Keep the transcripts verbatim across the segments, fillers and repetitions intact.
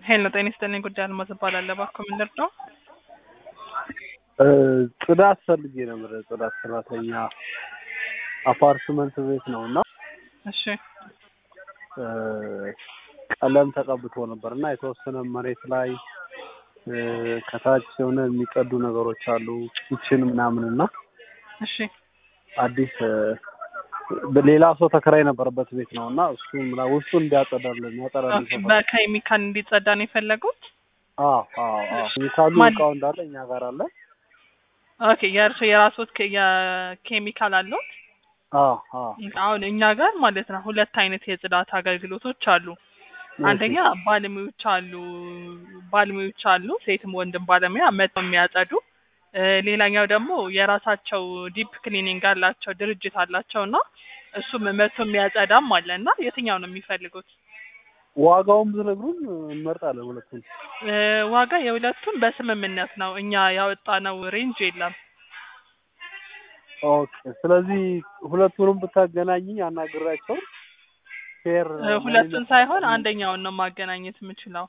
ሄሎ ጤና ይስጥልኝ ጉዳይ አልማዝ እባላለሁ። እባክዎ ምን ልርዳው? ጽዳት ፈልጌ ነበር። ጽዳት ሰራተኛ አፓርትመንት ቤት ነውና እሺ ቀለም ተቀብቶ ነበርና የተወሰነ መሬት ላይ ከታች የሆነ የሚቀዱ ነገሮች አሉ ኪችን ምናምንና እሺ አዲስ በሌላ ሰው ተከራይ ነበርበት ቤት ነውና እሱ ምናምን ውስጡ እንዲያጸዳልን ያጠራልን ኦኬ በኬሚካል እንዲጸዳ ነው የፈለጉት? አዎ አዎ አዎ ኬሚካሉ እቃው እንዳለ እኛ ጋር አለ። ኦኬ የእርሱ የራስዎት የኬሚካል አለው? አዎ አዎ አሁን እኛ ጋር ማለት ነው ሁለት አይነት የጽዳት አገልግሎቶች አሉ። አንደኛ ባለሙያዎች አሉ ባለሙያዎች አሉ ሴትም ወንድም ባለሙያ መጥተው የሚያጸዱ። ሌላኛው ደግሞ የራሳቸው ዲፕ ክሊኒንግ አላቸው ድርጅት አላቸውና እሱም መጥተው የሚያጸዳም አለና የትኛው ነው የሚፈልጉት? ዋጋውን ብትነግሩን እንመርጣለን ሁለቱን። ዋጋ የሁለቱም በስምምነት ነው እኛ ያወጣነው ሬንጅ የለም። ኦኬ ስለዚህ ሁለቱንም ብታገናኝኝ አናግራቸው ፌር ሁለቱን ሳይሆን አንደኛውን ነው ማገናኘት የምችለው።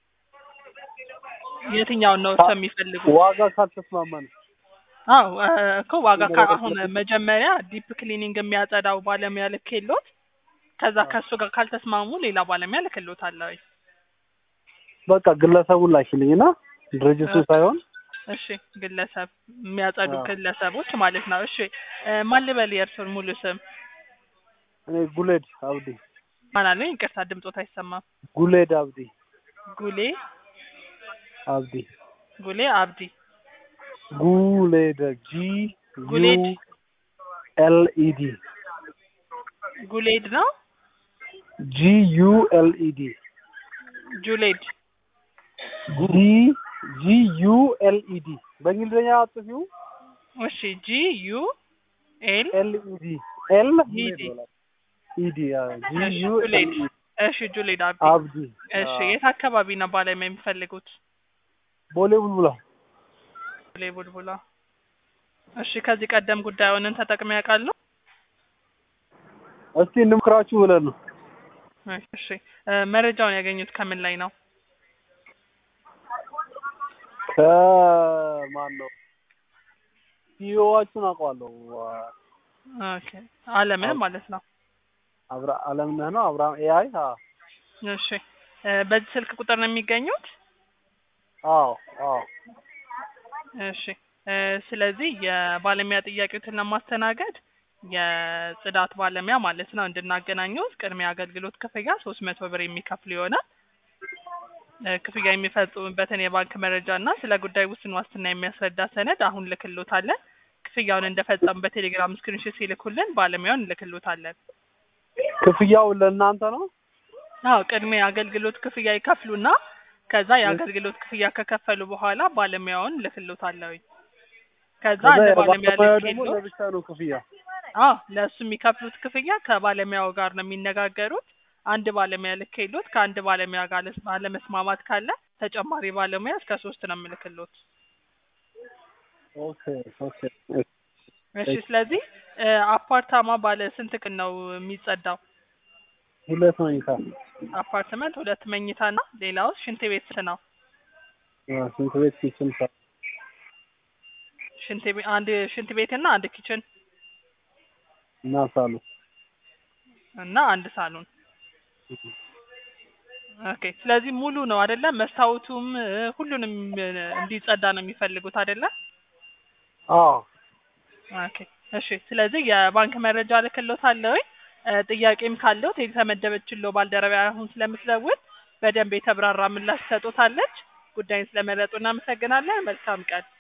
የትኛውን ነው እርሶ የሚፈልጉት? ዋጋ ካልተስማማን አዎ እኮ ዋጋ አሁን መጀመሪያ ዲፕ ክሊኒንግ የሚያጸዳው ባለሙያ ልኬልዎት ከዛ ከሱ ጋር ካልተስማሙ ሌላ ባለሙያ ልክልዎታለሁ። በቃ ግለሰቡን ላኪልኝና ድርጅቱ ሳይሆን እሺ ግለሰብ የሚያጸዱ ግለሰቦች ማለት ነው። እሺ ማን ልበል የእርሶን ሙሉ ስም? እኔ ጉሌድ አብዲ። ማን አለ? ይቅርታ ድምጾት አይሰማም። ጉሌድ አብዲ። ጉሌ አብዲ ጉሌ አብዲ ጉሌድ ጂ ጉሌድ ኤል ኢ ዲ ጉሌድ ነው ጂ ዩ ኤል ኢ ዲ ጁሌድ ጂ ጂ ዩ ኤል ኢ ዲ በእንግሊዝኛ አጥፊው። እሺ ጂ ዩ ኤል ኤል ኢ ዲ ኤል ኢ ዲ ኢ ዲ ጂ ዩ ኤል ኢ ዲ እሺ ጁሌድ አብዲ አብዲ። እሺ የት አካባቢ ነው ባለሙያ የሚፈልጉት? ቦሌ ቡልቡላ። ቦሌ ቡልቡላ። እሺ ከዚህ ቀደም ጉዳዩን ተጠቅመው ያውቃሉ? እስቲ እንምክራችሁ ብለን ነው። እሺ መረጃውን ያገኙት ከምን ላይ ነው? ከማን ነው? ሲዮዋቹን አውቀዋለሁ። ኦኬ አለምነህ ማለት ነው። አብራ አለምነህ ነው አብራም ኤአይ። አዎ እሺ በዚህ ስልክ ቁጥር ነው የሚገኙት? አዎ አዎ። እሺ ስለዚህ የባለሙያ ጥያቄዎችን ለማስተናገድ የጽዳት ባለሙያ ማለት ነው እንድናገናኘው ቅድሚያ አገልግሎት ክፍያ ሶስት መቶ ብር የሚከፍሉ ይሆናል። ክፍያ የሚፈጽሙበትን የባንክ መረጃ እና ስለ ጉዳይ ውስን ዋስትና የሚያስረዳ ሰነድ አሁን ልክልዎታለን። ክፍያውን እንደፈጸሙ በቴሌግራም ስክሪንሾት ሲልኩልን ባለሙያውን ልክልዎታለን። ክፍያው ለእናንተ ነው? አዎ ቅድሚያ አገልግሎት ክፍያ ይከፍሉና ከዛ የአገልግሎት ክፍያ ከከፈሉ በኋላ ባለሙያውን ልክልዎታለሁ። ከዛ ለባለሙያ ደግሞ ለብቻ ነው ክፍያ? አዎ ለሱ የሚከፍሉት ክፍያ ከባለሙያው ጋር ነው የሚነጋገሩት። አንድ ባለሙያ ልኬልዎት ከአንድ ባለሙያ ጋር አለመስማማት ካለ ተጨማሪ ባለሙያ እስከ ሶስት ነው የምልክልዎት። ኦኬ ኦኬ። እሺ ስለዚህ አፓርታማ ባለ ስንት ቀን ነው የሚጸዳው? ሁለት መኝታ አፓርትመንት ሁለት መኝታና ሌላው ሽንት ቤት ነው? ሽንት ቤት ኪችን ሽንት ቤት አንድ ሽንት ቤትና አንድ ኪችን እና ሳሎን እና አንድ ሳሎን። ኦኬ ስለዚህ ሙሉ ነው አይደለ? መስታወቱም ሁሉንም እንዲጸዳ ነው የሚፈልጉት አይደለ? አዎ ኦኬ እሺ ስለዚህ የባንክ መረጃ ልክልዎታለሁ። ጥያቄም ካለው የተመደበችልዎ ባልደረባ አሁን ስለምትደውል በደንብ የተብራራ ምላሽ ትሰጡታለች። ጉዳይን ስለመረጡ እናመሰግናለን። መልካም ቀን።